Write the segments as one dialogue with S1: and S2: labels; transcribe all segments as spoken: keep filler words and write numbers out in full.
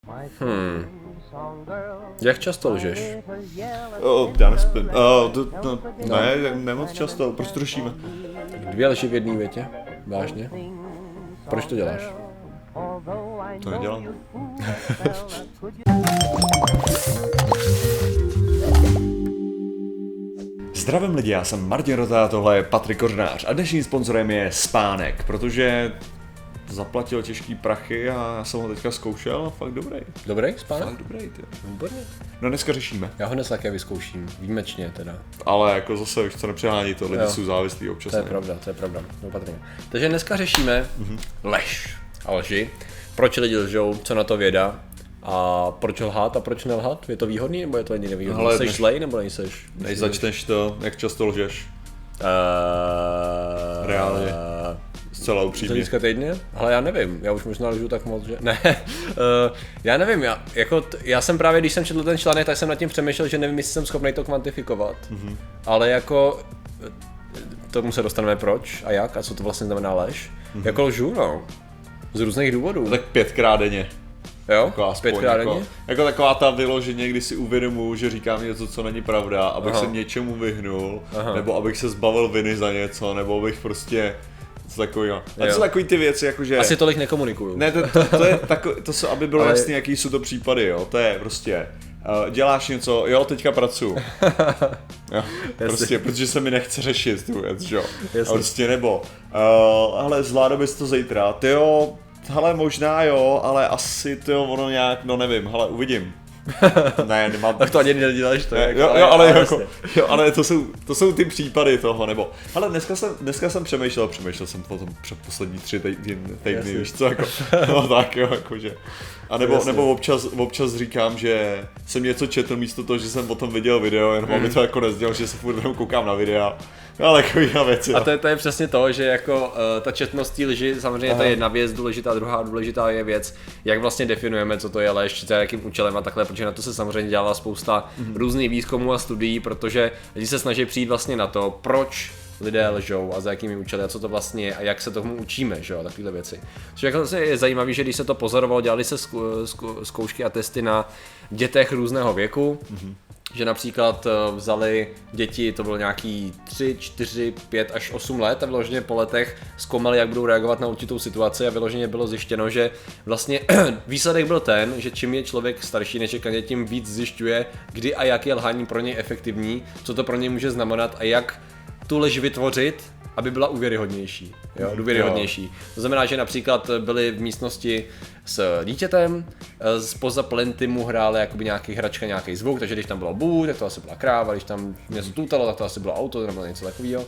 S1: Hmm. Jak často lžeš?
S2: O, já nespím. O, to, to, ne, nemoc často, proč to řešíme?
S1: Dvě lži v jedné větě? Vážně? Proč to děláš?
S2: To nedělám. Zdravím lidi, já jsem Martin Rota, tohle je Patrik Kořnář a dnešním sponzorem je Spánek, protože zaplatil těžký prachy a já jsem ho teďka zkoušel a fakt dobrý.
S1: Dobrý Spánek?
S2: Fakt dobrý, ty.
S1: Výborně.
S2: No dneska řešíme.
S1: Já ho dnes také vyzkouším, výjimečně teda.
S2: Ale jako zase, víš co, nepřehání to, lidi
S1: Jo.
S2: jsou závislí občas.
S1: To je
S2: ne?
S1: pravda, to je pravda, opatrně. Takže dneska řešíme mm-hmm. lež a lži. Proč lidi lžou, co na to věda a proč lhát a proč nelhat? Je to výhodný nebo je to ani nevýhodný?
S2: Hele,
S1: Jseš
S2: než-
S1: zlej nebo nejseš?
S2: Než začneš to, jak často lžeš?
S1: Uh,
S2: Reálně. Zcela
S1: Z
S2: upřímně.
S1: hlediska týdně? Ale já nevím, já už možná lžu tak moc, že... Ne, uh, já nevím, já, jako t- já jsem právě, když jsem četl ten článek, tak jsem nad tím přemýšlel, že nevím, jestli jsem schopný to kvantifikovat. Mm-hmm. Ale jako, tomu se dostaneme proč a jak a co to vlastně znamená lež. Mm-hmm. Jako lžu, no. Z různých důvodů.
S2: Tak pětkrát denně.
S1: Jo?
S2: Jako aspoň,
S1: Pětkrát
S2: jako,
S1: denně?
S2: jako taková ta vyloženě, kdy si uvědomuji, že říkám něco, co není pravda, abych
S1: Aha.
S2: se něčemu vyhnul,
S1: Aha.
S2: nebo abych se zbavil viny za něco, nebo abych prostě co takového. A to
S1: Jo.
S2: jsou takový ty věci, jakože...
S1: Asi tolik nekomunikuju.
S2: Ne, to, to, to je tako, to jsou, aby bylo
S1: Ale-
S2: jasný, jaký jsou to případy, jo, to je prostě... Uh, děláš něco, jo, teďka pracuju. Jo, prostě, protože se mi nechce řešit tu věc, jo. A prostě nebo, uh, hele, zvládl bys to zítra, ty jo, hele, možná jo, ale asi ty jo, ono nějak, no nevím, hele, uvidím. Ne, nemám...
S1: Tak to ani neděláš, to je
S2: Ne,
S1: jako,
S2: jo, jo, ale, jako,
S1: jasně.
S2: jo, ale to jsou, to jsou ty případy toho, nebo, hele, dneska jsem, dneska jsem přemýšlel, přemýšlel jsem o tom před poslední tři týdny, týdny
S1: Jasně.
S2: víš co, jako, no tak jo, jakože, a nebo,
S1: Jasně.
S2: nebo občas, občas říkám, že jsem něco četl místo toho, že jsem o tom viděl video, jenom aby to jako nezdělal, že se furt jenom koukám na videa, ale takovýhle věci,
S1: A
S2: no.
S1: to je, to je přesně to, že jako uh, ta četnost té lži, samozřejmě to je jedna věc důležitá, druhá důležitá je věc, jak vlastně definujeme, co to je lež, za jakým účelem a takhle, protože na to se samozřejmě dělala spousta mm-hmm. různých výzkumů a studií, protože lidi se snaží přijít vlastně na to, proč lidé lžou a za jakými účely a co to vlastně je a jak se tomu učíme, že jo, takovéhle věci. Což jako zase je zajímavé, že když se to pozorovalo, dělali se zku, zku, zkoušky a testy na dětech různého věku, mm-hmm. že například eh, vzali děti, to bylo nějaký tři, čtyři, pět až osm let a vyloženě po letech zkoumali, jak budou reagovat na určitou situaci a vyloženě bylo zjištěno, že vlastně výsledek byl ten, že čím je člověk starší nečekaně, tím víc zjišťuje, kdy a jak je lhání pro něj efektivní, co to pro něj může znamenat a jak tu lež vytvořit, aby byla důvěryhodnější, jo, důvěryhodnější. To znamená, že například byli v místnosti s dítětem, spoza plenty mu hrála jakoby nějaký hračka, nějaký zvuk, takže když tam bylo bů, tak to asi byla kráva, když tam něco tutalo, tak to asi bylo auto nebo něco takového.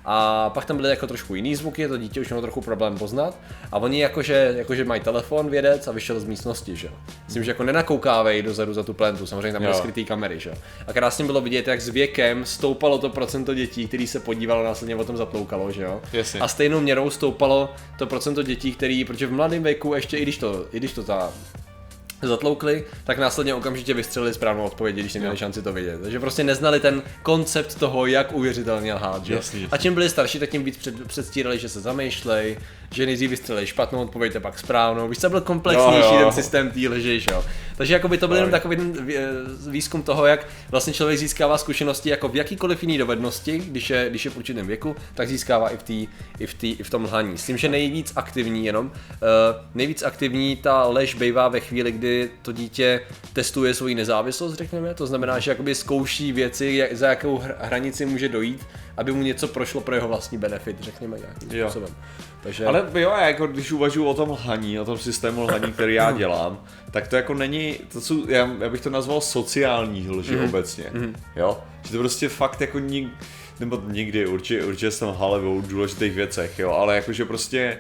S1: A pak tam byly jako trošku jiný zvuky, to dítě už mělo trochu problém poznat. A oni jakože, jakože mají telefon vědec a vyšel z místnosti, že jo. Myslím, že jako nenakoukávej dozadu za tu plentu, samozřejmě tam byly
S2: Jo.
S1: skrytý kamery, že jo. A krásně bylo vidět, jak s věkem stoupalo to procento dětí, který se podívalo, následně o tom zatloukalo, že jo.
S2: Jasně.
S1: A stejnou měrou stoupalo to procento dětí, který, protože v mladém věku ještě i když to, i když to ta zatloukli, tak následně okamžitě vystřelili správnou odpověď, když neměli šanci to vidět. Takže prostě neznali ten koncept toho, jak uvěřitelně lhát, že?
S2: Jasně, jasně.
S1: A čím byli starší, tak tím víc před, předstírali, že se zamýšlej, že nejdřív vystřelili špatnou odpověď a pak správnou. Víš, co byl komplexnější
S2: Jo, jo.
S1: ten systém té lži, že jo? Takže jako by to byl jenom takový jeden vý- výzkum toho, jak vlastně člověk získává zkušenosti jako v jakýkoliv jiný dovednosti, když je, když je v určitém věku, tak získává i v, tý, i v, tý, i v tom lhaní. S tím, že nejvíc aktivní jenom, uh, nejvíc aktivní ta lež bývá ve chvíli, kdy to dítě testuje svoji nezávislost, řekněme, to znamená, že jakoby zkouší věci, jak, za jakou hr- hranici může dojít, aby mu něco prošlo pro jeho vlastní benefit, řekněme nějakým
S2: Jo.
S1: způsobem. Takže...
S2: Ale jo, já jako když uvažuji o tom lhaní, o tom systému lhaní, který já dělám, tak to jako není, to jsou, já, já bych to nazval sociální lži mm. obecně, mm. jo? Že to prostě fakt jako nik, nebo nikdy, určitě, určitě jsem lhal o důležitých věcech, jo, ale jakože prostě,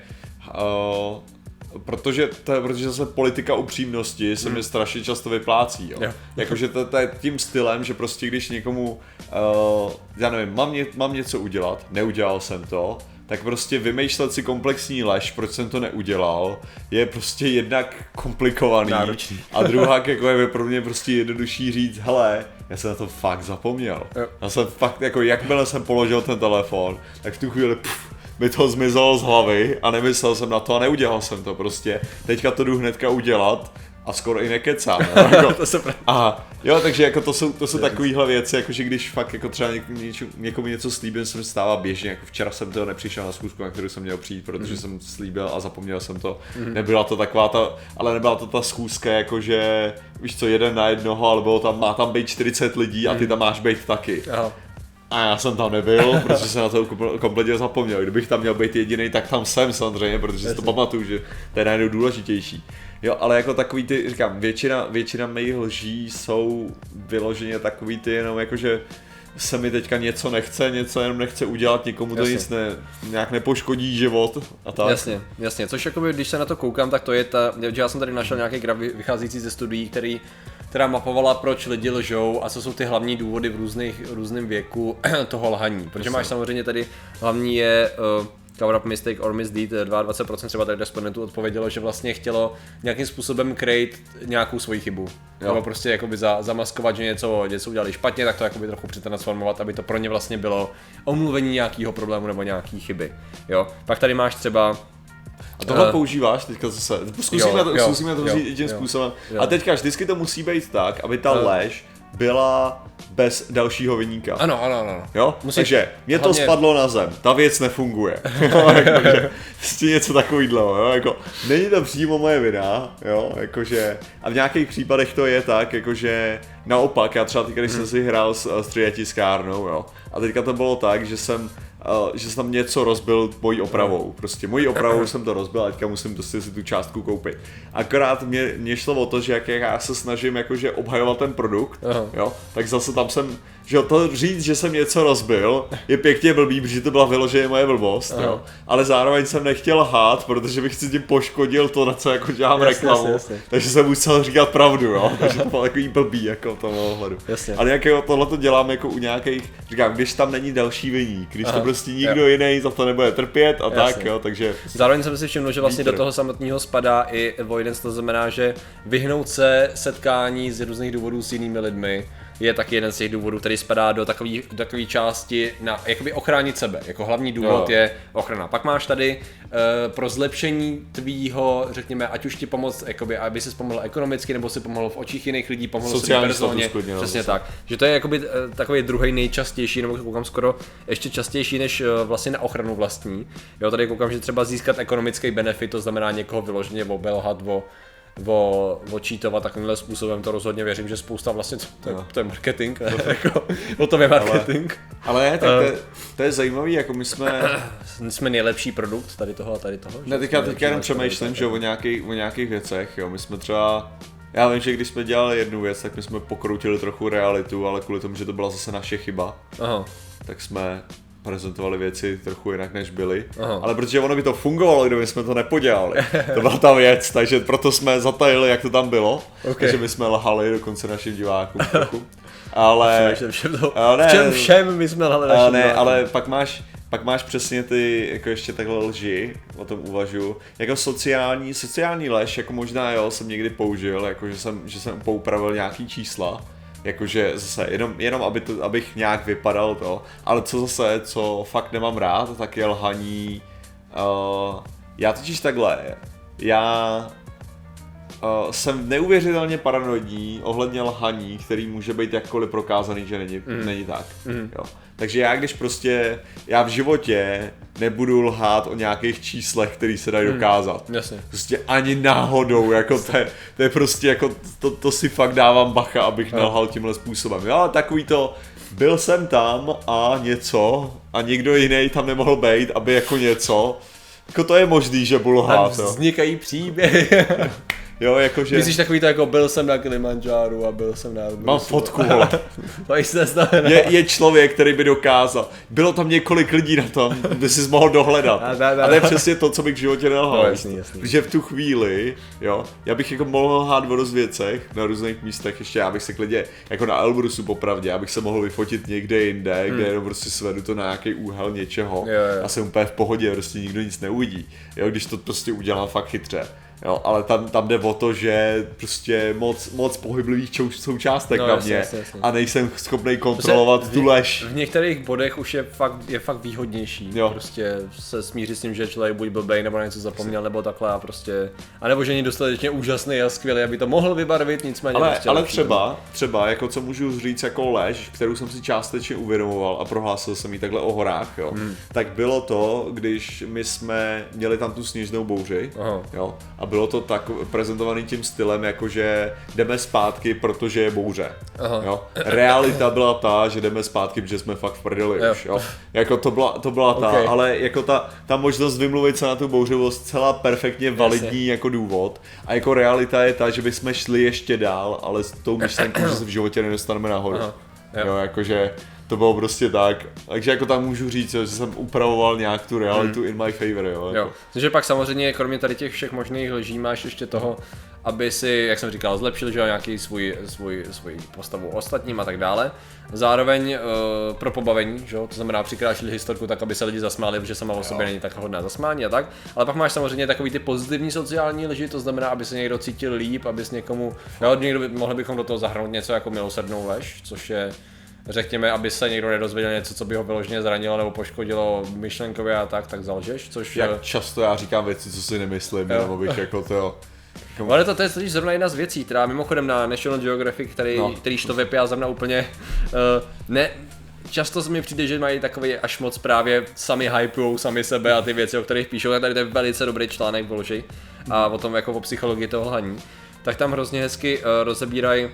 S2: uh, protože, to je, protože zase politika upřímnosti se mi strašně často vyplácí, jo.
S1: Jo.
S2: Jakože to, to je tím stylem, že prostě když někomu, uh, já nevím, mám, ně, mám něco udělat, neudělal jsem to, tak prostě vymýšlet si komplexní lež, proč jsem to neudělal, je prostě jednak komplikovaný.
S1: Náročný.
S2: A druhá jako je pro mě prostě jednodušší říct, hele, já jsem na to fakt zapomněl.
S1: Jo.
S2: Já jsem fakt, jako jakmile jsem položil ten telefon, tak v tu chvíli pff, mi to zmizelo z hlavy a nemyslel jsem na to a neudělal jsem to prostě. Teďka to jdu hnedka udělat a skoro i nekecám. No, jako,
S1: to se
S2: a jo, takže jako to jsou, to jsou takovýhle věci, jako že když fakt jako třeba něk, něč, někomu něco slíbím, se mi stává běžně, jako včera jsem toho nepřišel na schůzku, na kterou jsem měl přijít, protože mm. jsem slíbil a zapomněl jsem to. Mm. Nebyla to taková ta, ale nebyla to ta schůzka, jakože víš co, jeden na jednoho, ale bylo tam, má tam být čtyřicet lidí a ty tam máš být taky. Aha. A já jsem tam nebyl, protože jsem na to kompletně zapomněl. Kdybych tam měl být jediný, tak tam jsem samozřejmě, protože si to pamatuju, že to je najednou důležitější. Jo, ale jako takový ty, říkám, většina, většina mých lží jsou vyloženě takový ty jenom jakože se mi teďka něco nechce, něco jenom nechce udělat, nikomu to jasně. nic ne, nějak nepoškodí život a tak.
S1: Jasně, jasně, což jakoby, když se na to koukám, tak to je ta, že já jsem tady našel nějaký graf vycházející ze studií, který která mapovala, proč lidi lžou a co jsou ty hlavní důvody v různých, různém věku toho lhaní. Protože máš samozřejmě tady, hlavní je uh, cover up mistake or misdeed, dvacet dva procent třeba tady respondentů odpovědělo, že vlastně chtělo nějakým způsobem create nějakou svoji chybu. Jo. Nebo prostě jakoby za, zamaskovat, že něco, něco udělali špatně, tak to jakoby trochu přetransformovat, aby to pro ně vlastně bylo omluvení nějakého problému nebo nějaký chyby. Jo. Pak tady máš třeba
S2: a tohle uh, používáš teďka zase, zkusíme jo, to, jo, zkusíme to říct tím způsobem. Jo. A teďka vždycky to musí být tak, aby ta uh, lež byla bez dalšího viníka.
S1: Ano, ano, ano.
S2: Jo? Musíš, takže mě hlavně... to spadlo na zem, ta věc nefunguje. Prostě něco takovýhle, jo? Jako, není to přímo moje vina, jo? Jakože, a v nějakých případech to je tak, jakože naopak, já třeba teďka, když jsem si hrál s, s třítiskárnou, jo? A teďka to bylo tak, že jsem Uh, že jsem tam něco rozbil mojí opravou, prostě mojí opravou jsem to rozbil a teďka musím prostě si tu částku koupit. Akorát mě, mě šlo o to, že jak já se snažím jakože obhajovat ten produkt, jo, tak zase tam jsem, že to říct, že jsem něco rozbil, je pěkně blbý, protože to byla vyloženě moje blbost, jo, ale zároveň jsem nechtěl lhát, protože bych si tím poškodil to, na co jako dělám jasně, reklamu, jasně, jasně. Takže jsem musel říkat pravdu, jo, takže to bylo takový blbý jako v tom ohledu. Ale jak tohle to dělám jako u nějakých, říkám, když tam není další viník, když Aha. to prostě nikdo jo. jiný za to nebude trpět a jasně. tak, jo, takže...
S1: Zároveň jsem si všiml, že vlastně do toho samotného spadá i avoidance, to znamená, že vyhnout se setkání z různých důvodů s jinými lidmi je taky jeden z těch důvodů, který spadá do takové do takový části na jakoby ochránit sebe, jako hlavní důvod jo. je ochrana. Pak máš tady uh, pro zlepšení tvýho, řekněme, ať už ti pomoct, jakoby, aby si pomohl ekonomicky, nebo si pomohl v očích jiných lidí, pomohl si personálně, přesně no, tak. Že to je jakoby uh, takový druhý nejčastější, nebo koukám skoro ještě častější než uh, vlastně na ochranu vlastní. Jo, tady koukám, že třeba získat ekonomický benefit, to znamená někoho vyloženě obelhat, o o, o cheatovat takovýmhle způsobem, to rozhodně věřím, že spousta vlastně, to, to, to je marketing, jako, o tom je marketing.
S2: Ale, ale tak to, je, to je zajímavý, jako my jsme...
S1: jsme nejlepší produkt tady toho a tady toho.
S2: Ne, teďka, teďka jenom přemýšlím, že o nějakých, o nějakých věcech, jo, my jsme třeba... Já vím, že když jsme dělali jednu věc, tak my jsme pokroutili trochu realitu, ale kvůli tomu, že to byla zase naše chyba, Aha. tak jsme prezentovali věci trochu jinak, než byly. Aha. Ale protože ono by to fungovalo, kdyby jsme to nepodělali. To byla ta věc, takže proto jsme zatajili, jak to tam bylo. Okay. Takže my jsme lhali dokonce našim divákům trochu. Ale...
S1: Všem, všem, to, ne, všem, všem my jsme lhali našim
S2: ne, divákům. Ale pak máš, pak máš přesně ty, jako ještě takhle lži, o tom uvažuji. Jako sociální, sociální lež, jako možná jo, jsem někdy použil, jako že jsem, že jsem poupravil nějaký čísla. Jakože zase, jenom, jenom aby to, abych nějak vypadal to, ale co zase, co fakt nemám rád, tak je lhaní, uh, já totiž takhle, já uh, jsem neuvěřitelně paranoidní ohledně lhaní, který může být jakkoliv prokázaný, že není, mm. není tak, mm. jo. Takže já když prostě, já v životě nebudu lhát o nějakých číslech, který se dají dokázat. Hmm, jasně. Prostě ani náhodou, jako to je, to je prostě jako, to, to si fakt dávám bacha, abych no. nelhal tímhle způsobem. Jo, takový to, byl jsem tam a něco a nikdo jiný tam nemohl být, aby jako něco. Jako to je možný, že budu lhát.
S1: Tam vznikají příběhy.
S2: Jo, jakože...
S1: Myslíš takový to jako byl jsem na Kilimanjáru a byl jsem na...
S2: Mám fotku, vole.
S1: To jsi neznamená.
S2: Je, je člověk, který by dokázal. Bylo tam několik lidí na tom, by si mohl dohledat. A, da, da, a to je přesně to, co bych v životě nelhal.
S1: No, jasný, jasný.
S2: Protože v tu chvíli, jo, já bych jako mohl lhát o dost věcech na různých místech, ještě já bych se klidně, jako na Elbrusu popravdě, abych se mohl vyfotit někde jinde, hmm. kde jenom prostě svedu to na nějaký úhel něčeho. Jo, jo. A jsem úplně v pohodě, prostě nikdo nic neuvidí. Jo, když to prostě udělám fakt chytře. Jo, ale tam, tam jde o to, že prostě moc, moc pohyblivých čou, součástek
S1: no,
S2: na
S1: jasně,
S2: mě
S1: jasně, jasně.
S2: a nejsem schopný kontrolovat tu lež.
S1: V některých bodech už je fakt, je fakt výhodnější jo. prostě se smířit s tím, že člověk buď blbej nebo něco zapomněl nebo takhle a prostě, a nebo že není dostatečně úžasný a skvělý, aby to mohl vybarvit, nicméně
S2: ale,
S1: prostě
S2: ale
S1: lepší,
S2: třeba, třeba, jako co můžu říct jako lež, kterou jsem si částečně uvědomoval a prohlásil jsem ji takhle o horách, jo, hmm. tak bylo to, když my jsme měli tam tu sněžnou bouři, Aha. jo, a bylo to tak prezentovaný tím stylem, jakože jdeme zpátky, protože je bouře. Jo. Realita byla ta, že jdeme zpátky, protože jsme fakt v prdeli jo. už. Jo. Jako to byla, to byla ta, okay. ale jako ta, ta možnost vymluvit se na tu bouři byla zcela perfektně validní Jasně. jako důvod. A jako realita je ta, že bychom šli ještě dál, ale s tou myšlenkou, že se v životě nedostaneme nahoru. Aha. Jo. Jo, jakože to bylo prostě tak, takže jako tam můžu říct, že jsem upravoval nějak tu realitu hmm. in my favor, jo. Jako.
S1: Jo, takže pak samozřejmě kromě tady těch všech možných lží máš ještě toho, aby si, jak jsem říkal, zlepšil, že nějaký svůj, svůj, svůj postavu ostatním a tak dále. Zároveň uh, pro pobavení, že? To znamená přikrášlit historku tak, aby se lidi zasmáli, protože sama o sobě není tak hodná zasmání a tak. Ale pak máš samozřejmě takový ty pozitivní sociální lži, to znamená, aby se někdo cítil líp, aby s někomu, jo, někdo by, mohli bychom do toho zahrnout něco jako milosrdnou lež, což je řekněme, aby se někdo nedozvěděl něco, co by ho vyloženě zranilo nebo poškodilo myšlenkově a tak, tak zalžeš, což...
S2: Jak často já říkám věci, co si nemyslím, nebo bych jako to...
S1: Jako... Ale to, to je totiž zrovna jedna z věcí, která mimochodem na National Geographic, který, no. kterýž to vypijá zrovna úplně, uh, ne... Často mi přijde, že mají takový až moc právě sami hypujou sami sebe a ty věci, o kterých píšou, tak tady to je velice dobrý článek vloží a o tom jako o psychologii toho lhaní. Tak tam hrozně hezky uh, rozebírají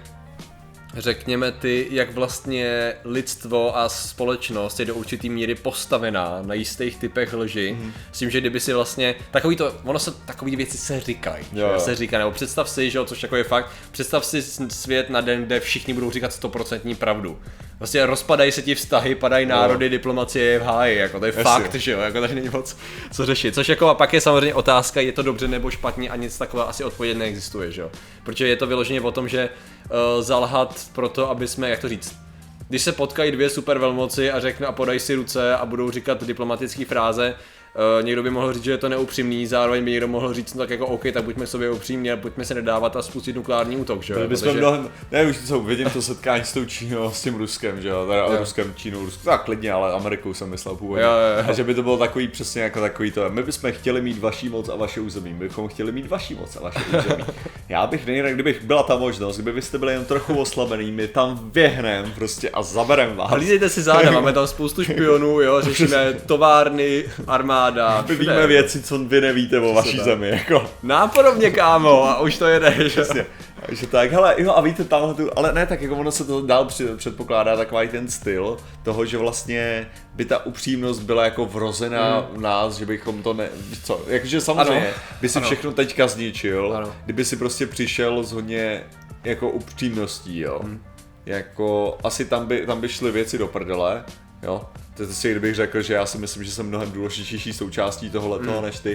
S1: řekněme ty, jak vlastně lidstvo a společnost je do určitý míry postavená na jistých typech lži, mm. s tím, že kdyby si vlastně, takový to, ono se, takový věci se říkají, se říká, nebo představ si, že jo, což jako je fakt, představ si svět na den, kde všichni budou říkat sto procent pravdu. Vlastně rozpadají se ti vztahy, padají národy, no. diplomacie je v háji, jako to je Jasně. fakt, že jo, jako tady není moc co řešit, což jako a pak je samozřejmě otázka, je to dobře nebo špatně a nic takového asi odpověď neexistuje, že jo, protože je to vyloženě o tom, že uh, zalhat proto, aby jsme, jak to říct, když se potkají dvě super velmoci a řekne a podají si ruce a budou říkat diplomatické fráze, Uh, někdo by mohl říct, že je to neupřímný, zároveň by někdo mohl říct, no tak jako OK, tak buďme sobě upřímní a pojďme se nedávat a spustit nukleární útok, že jo?
S2: Protože... mnohem, ne, už co, vidím to setkání s tou Čínou, s tím Ruskem, že jo, teda jo. Ruskem, Čínou, Ruskem, tak klidně, ale Amerikou jsem myslel původně. Jo, jo, jo. A že by to bylo takový přesně jako takový to, my bychom chtěli mít vaší moc a vaše území, my bychom chtěli mít vaší moc a vaše území. Já bych nejradši, kdybych byla ta možnost, kdybyste byli jen trochu oslabený, my tam věhnem prostě a zaberem vás.
S1: Hlídejte si záda, máme tam spoustu špionů, jo, řešíme továrny, armáda.
S2: My víme věci, co vy nevíte o vaší tak. zemi, jako.
S1: Nápodobně, kámo, a už to jede, že?
S2: Takže tak, hele, jo, a víte tamhle tu, ale ne, tak jako ono se to dál předpokládá takový ten styl toho, že vlastně by ta upřímnost byla jako vrozená v mm. nás, že bychom to ne, co, jakože samozřejmě ano. by si ano. všechno teďka zničil, ano. kdyby si prostě přišel s hodně jako upřímností, jo. Mm. Jako, asi tam by, tam by šly věci do prdele, jo. To je si, kdybych řekl, že já si myslím, že jsem mnohem důležitější součástí tohohletoho mm. než ty,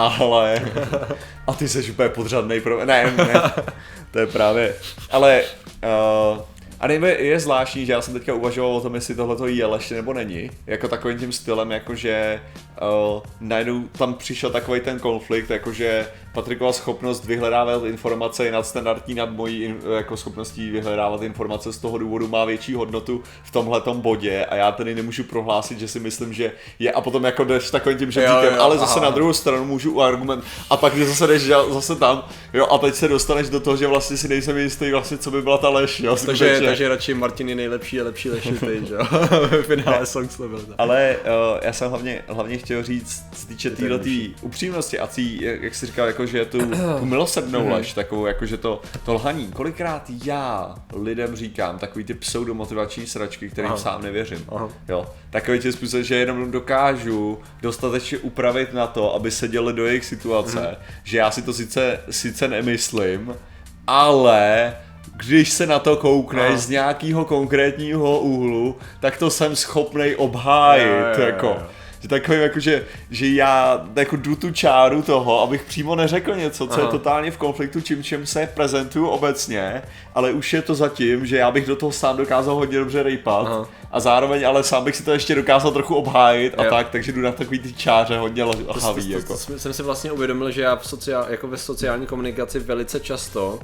S2: ale a ty seš úplně podřadnej pro... Ne, ne, to je právě, ale uh, a nejme, je zvláštní, že já jsem teďka uvažoval o tom, jestli tohleto je lež nebo není, jako takovým tím stylem, jakože uh, najednou tam přišel takový ten konflikt, jakože Patrikova schopnost vyhledávat informace je nadstandardní nad mojí jako schopností vyhledávat informace, z toho důvodu má větší hodnotu v tomhletom bodě a já tedy nemůžu prohlásit, že si myslím, že je a potom jako jdeš takovým tím žebříkem, ale zase aha. na druhou stranu můžu argument a pak zase jdeš zase tam, jo a teď se dostaneš do toho, že vlastně si nejsem jistý vlastně, co by byla ta lež, jo.
S1: Takže, takže radši Martin je nejlepší a lepší lež ty, jo. V finále song byl tak.
S2: Ale uh, já jsem hlavně, hlavně chtěl říct, co se týče této upřímnosti a tý, jak jsi říkal, jako že tu, tu milosrdnou lež, takovou jakože to, to lhaní. Kolikrát já lidem říkám takový ty pseudomotivační sračky, kterým Aha. sám nevěřím. Aha. Jo. Takový ty způsob, že jenom dokážu dostatečně upravit na to, aby se děli do jejich situace, hmm. že já si to sice, sice nemyslím, ale když se na to koukneš Aha. z nějakého konkrétního úhlu, tak to jsem schopnej obhájit, jo, jo, jo, jo. jako. Že takovým jako, že, že já jako jdu tu čáru toho, abych přímo neřekl něco, co Aha. je totálně v konfliktu čím, čím se prezentuju obecně, ale už je to zatím, že já bych do toho sám dokázal hodně dobře rejpat Aha. a zároveň ale sám bych si to ještě dokázal trochu obhájit a jo. tak, takže jdu na takový ty čáře hodně lhavý. To, to, to,
S1: jako. to jsem si vlastně uvědomil, že já v sociál, jako ve sociální komunikaci velice často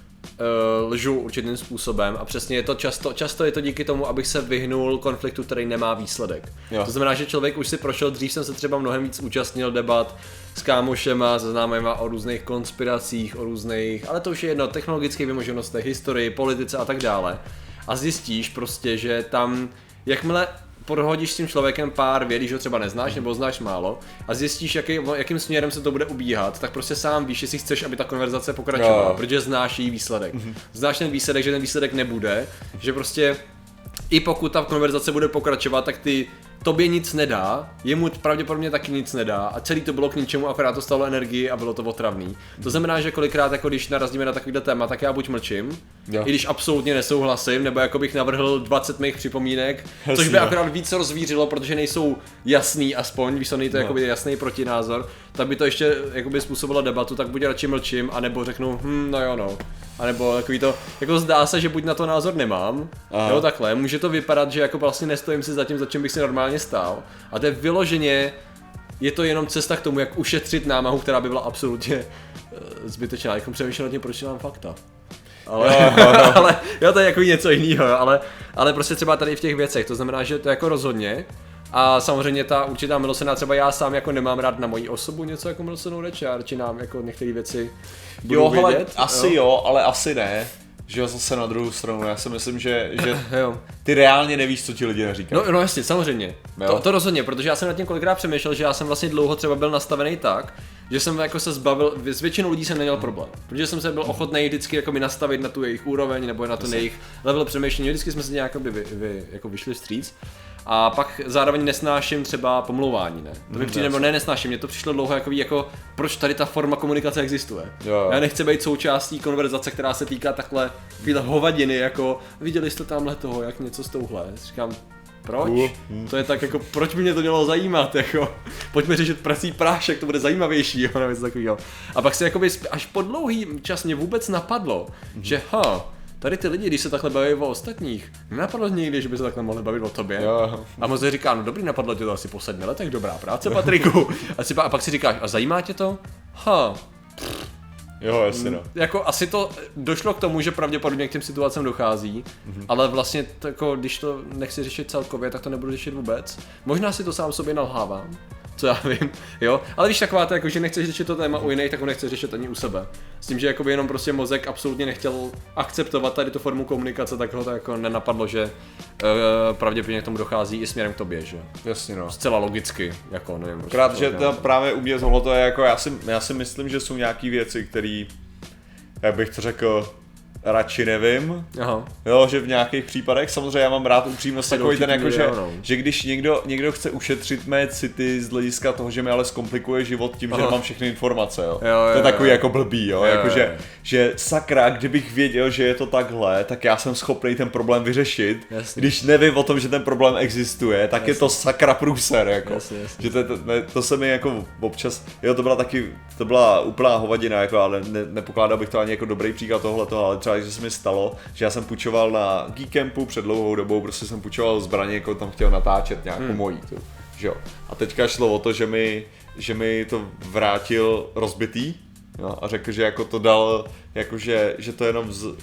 S1: Uh, lžu určitým způsobem a přesně je to často, často je to díky tomu, abych se vyhnul konfliktu, který nemá výsledek. Jo. To znamená, že člověk už si prošel, dřív jsem se třeba mnohem víc účastnil debat s kámošema, se známýma o různých konspiracích, o různých, ale to už je jedno, technologických vymoženostech, historii, politice a tak dále. A zjistíš prostě, že tam, jakmile prohodíš s tím člověkem pár věd, když ho třeba neznáš nebo znáš málo a zjistíš, jaký, jakým směrem se to bude ubíhat, tak prostě sám víš, jestli chceš, aby ta konverzace pokračovala, no. protože znáš její výsledek. Mm-hmm. Znáš ten výsledek, že ten výsledek nebude, že prostě i pokud ta konverzace bude pokračovat, tak ty tobě nic nedá, jemu pravděpodobně taky nic nedá a celý to bylo k ničemu, akorát to stalo energii a bylo to otravný. To znamená, že kolikrát, jako když narazíme na takovýhle téma, tak já buď mlčím, jo. i když absolutně nesouhlasím, nebo jako bych navrhl dvacet mých připomínek, Hezky, což by jo. akorát víc rozvířilo, protože nejsou jasný aspoň, víš, není to no. jakoby jasný protinázor, tak by to ještě jakoby způsobilo debatu, tak buď radši mlčím, anebo řeknu, hm, no jo no. A nebo takový to, jako zdá se, že buď na to názor nemám, Aha. jo takhle, může to vypadat, že jako vlastně nestojím si za tím, za čím bych si normálně stál. A to je vyloženě, je to jenom cesta k tomu, jak ušetřit námahu, která by byla absolutně uh, zbytečná. Jako přemýšlel nad tím, proč mám fakta. Ale, jo, jo, jo. ale jo, to je jako něco jiného, ale, ale prostě třeba tady v těch věcech, to znamená, že to jako rozhodně. A samozřejmě ta určitá milosená, třeba já sám jako nemám rád na moji osobu něco jako milosenou reč, já radši nám jako některé věci budu
S2: jo,
S1: vidět.
S2: Hele, asi jo. jo, ale asi ne. Že jo, zase na druhou stranu, já si myslím, že, že ty reálně nevíš, co ti lidi neříkají.
S1: No, no jasně, samozřejmě, to, to rozhodně, protože já jsem nad tím kolikrát přemýšlel, že já jsem vlastně dlouho třeba byl nastavený tak, že jsem jako se zbavil, s většinou lidí jsem neměl problém, protože jsem se byl ochotný vždycky jako mi nastavit na tu jejich úroveň nebo na ten jejich level přemýšlení, vždycky jsme se nějak vy, vy, jako vyšli vstříc. A pak zároveň nesnáším třeba pomlouvání, ne? To mi přijde, nebo ne nesnáším, mně to přišlo dlouho jako, jako proč tady ta forma komunikace existuje. Jo, jo. Já nechci být součástí konverzace, která se týká takhle hovadiny, jako viděli jste tamhle toho, jak něco s touhle. Říkám, proč? Uh, uh. To je tak jako, proč by mě to mělo zajímat, jako, pojďme řešit prací prášek, to bude zajímavější, jo, nebo takovýho. A pak se jakoby až po dlouhý čas mě vůbec napadlo, mm-hmm. že ha, tady ty lidi, když se takhle baví o ostatních, nenapadlo někdy, že by se takhle mohli bavit o tobě. Jo. A moc říká, no dobrý, napadlo tě to asi po sedmi letech, dobrá práce, Patriku. A, si, a pak si říkáš, a zajímá tě to? Ha.
S2: Jo, jasně no.
S1: Jako asi to došlo k tomu, že pravděpodobně k těm situacím dochází, mm-hmm. ale vlastně to, jako, když to nechci řešit celkově, tak to nebudu řešit vůbec. Možná si to sám sobě nalhávám. Co já vím, jo, ale víš taková to, jako, že nechceš řešit to téma u jiných, tak ho nechceš řešit ani u sebe. S tím, že jakoby jenom prostě mozek absolutně nechtěl akceptovat tady tu formu komunikace, tak ho to jako nenapadlo, že uh, pravděpodobně k tomu dochází i směrem k tobě, že?
S2: Jasně no.
S1: Zcela logicky, jako nevím.
S2: Krát, že to právě u mě tohle to je jako, já si, já si myslím, že jsou nějaký věci, které, jak bych to řekl, radši nevím, Aha. jo, že v nějakých případech, samozřejmě já mám rád upřímnost takový ten jako, že, že když někdo, někdo chce ušetřit mé city z hlediska toho, že mi ale zkomplikuje život tím, Aha. že mám všechny informace, jo. Jo, jo, to je takový jo. jako blbý, jo, jo, jako jo, jo. Že, že sakra, kdybych věděl, že je to takhle, tak já jsem schopný ten problém vyřešit, jasně. Když nevím o tom, že ten problém existuje, tak jasně. Je to sakra průser, jako, jasně, jasně. Že to, to, to se mi jako občas, jo, to byla taky, to byla úplná hovadina, jako, ale ne, nepokládal bych to ani jako dobrý příklad tohletoho, ale třeba že se mi stalo, že já jsem půjčoval na Geekampu před dlouhou dobou, prostě jsem půjčoval zbraně, jako tam chtěl natáčet nějakou hmm. mojí, tu, že jo. A teďka šlo o to, že mi, že mi to vrátil rozbitý, jo, a řekl, že jako to dal, jakože, že to jenom z, uh,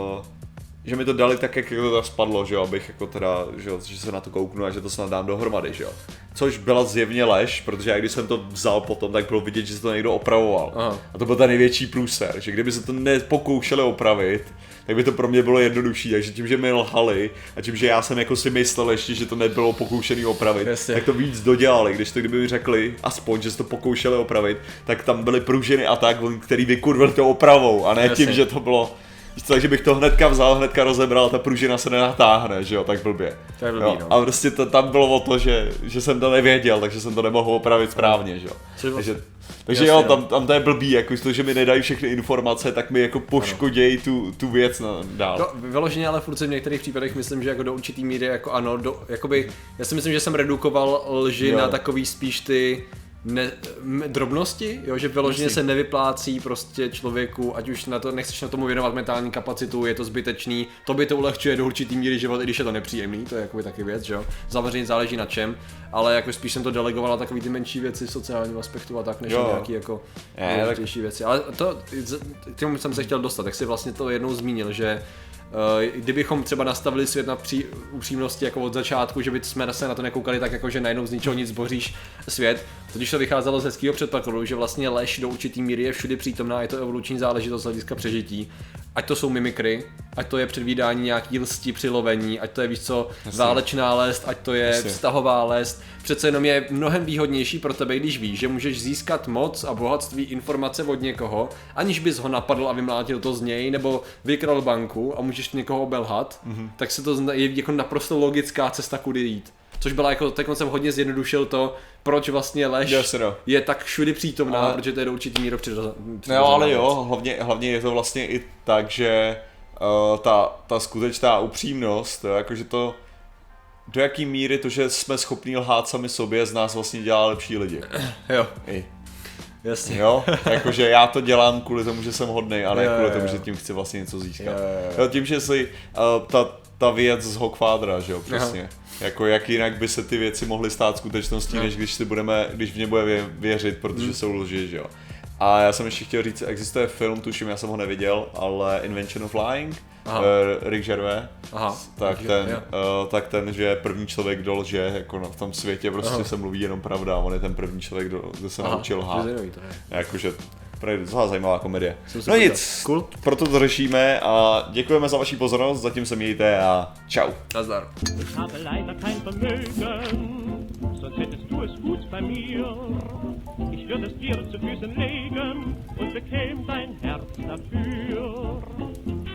S2: že mi to dali tak, jak to tam spadlo, že jo, abych jako teda, že, jo, že se na to kouknu a že to snad dám dohromady, že jo. Což byla zjevně lež, protože já když jsem to vzal potom, tak bylo vidět, že se to někdo opravoval. Aha. A to byl ten největší průser, že kdyby se to nepokoušeli opravit, tak by to pro mě bylo jednodušší, takže tím, že mi lhali a tím, že já jsem jako si myslel ještě, že to nebylo pokoušený opravit, Jasně. tak to víc dodělali, když to kdyby mi řekli, aspoň, že se to pokoušeli opravit, tak tam byly pružiny a tak, který vykurvili to opravou a ne Jasně. tím, že to bylo Takže bych to hnedka vzal, hnedka rozebral, ta pružina se nenatáhne, že jo, tak blbě.
S1: To je blbý,
S2: jo.
S1: no.
S2: A prostě to, tam bylo o to, že, že jsem to nevěděl, takže jsem to nemohl opravit správně, že jo. Takže, takže
S1: Jasně,
S2: jo,
S1: no.
S2: tam, tam to je blbý, jako to, že mi nedají všechny informace, tak mi jako poškodějí tu, tu věc na, dál.
S1: No, vyloženě, ale furt si v některých případech myslím, že jako do určitý míry jako ano, do, jakoby, já si myslím, že jsem redukoval lži
S2: Jo.
S1: na takový spíš ty ne, m, drobnosti, jo, že vyloženě
S2: Myslím.
S1: se nevyplácí prostě člověku, ať už na to, nechceš na tomu věnovat mentální kapacitu, je to zbytečný, to by to ulehčuje do určitý míry život, i když je to nepříjemný, to je jakoby taky věc, že jo, samozřejmě záleží na čem, ale jako spíš jsem to delegoval na takový ty menší věci sociálního aspektu a tak, než
S2: Jo.
S1: na nějaký jako
S2: Ne, tak-
S1: důležitější věci, ale to, k tomu jsem se chtěl dostat, jak jsi vlastně to jednou zmínil, že Uh, kdybychom třeba nastavili svět na pří, upřímnosti jako od začátku, že by jsme se na to nekoukali tak jako, že najednou z ničeho nic zboříš svět, totiž to vycházelo z hezkého předpokladu, že vlastně lež do určitý míry je všude přítomná, je to evoluční záležitost z hlediska přežití, ať to jsou mimikry, ať to je předvídání nějaký lsti při lovení, ať to je víc co
S2: Jasně.
S1: válečná lest, ať to je
S2: Jasně.
S1: vztahová lest, přece jenom je mnohem výhodnější pro tebe, když víš, že můžeš získat moc a bohatství informace od někoho, aniž bys ho napadl a vymlátil to z něj, nebo vykral banku a můžeš někoho obelhat, mm-hmm. tak se to zna, je jako naprosto logická cesta, kudy jít. Což byla jako, tak jsem hodně zjednodušil to, proč vlastně lež
S2: Yes, no.
S1: je tak všudy přítomná,
S2: Ale-
S1: protože to je do určitý míry přirozená.
S2: No ale jo, hlavně, hlavně je to vlastně i tak, že uh, ta, ta skutečná upřímnost, jo, jakože to, do jaký míry to, že jsme schopní lhát sami sobě, z nás vlastně dělá lepší lidi.
S1: Jo,
S2: I.
S1: jasně.
S2: Jo, jakože já to dělám kvůli tomu, že jsem hodnej, ale
S1: Jo,
S2: kvůli
S1: jo,
S2: tomu,
S1: jo.
S2: že tím chci vlastně něco získat.
S1: Jo, jo, jo.
S2: Jo, tím, že si uh, ta, ta věc z Hogfatera, že jo, přesně.
S1: Aha.
S2: Jako jak jinak by se ty věci mohly stát skutečností,
S1: No.
S2: než když si budeme, když v ně bude vě, věřit, protože
S1: Hmm.
S2: jsou lži, že jo. A já jsem ještě chtěl říct, existuje film, tuším, já jsem ho neviděl, ale Invention of Lying,
S1: Aha.
S2: uh, Rick Gervais,
S1: Aha.
S2: tak
S1: Takže-
S2: ten,
S1: jo.
S2: uh, tak ten, že je první člověk, kdo lže, jako na- v tom světě prostě
S1: Aha.
S2: se mluví jenom pravda, on je ten první člověk, kdo, kdo se
S1: Aha,
S2: naučil lhát.
S1: zajímavý to je.
S2: Jakože, opravdu docela zajímavá komedie.
S1: Jsem se
S2: No
S1: podíval.
S2: nic,
S1: Cool.
S2: proto to řešíme a děkujeme za vaši pozornost, zatím se mějte a čau.
S1: Nazdar.
S3: Ich habe leider kein Vermögen, sonst hättest du es gut bei mir. Ich würde es dir zu Füßen legen und bekäm dein Herz dafür.